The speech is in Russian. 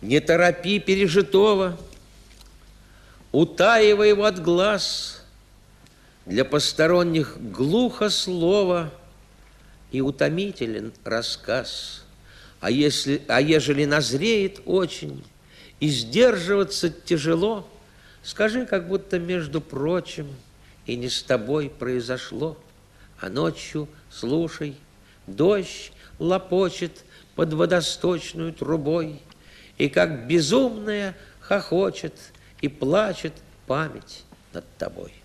Не торопи пережитого, утаивай его от глаз. Для посторонних глухо слово и утомителен рассказ. А ежели назреет очень и сдерживаться тяжело, скажи, как будто, между прочим, и не с тобой произошло. А ночью, слушай, дождь лопочет под водосточную трубой, и как безумная хохочет и плачет память над тобой.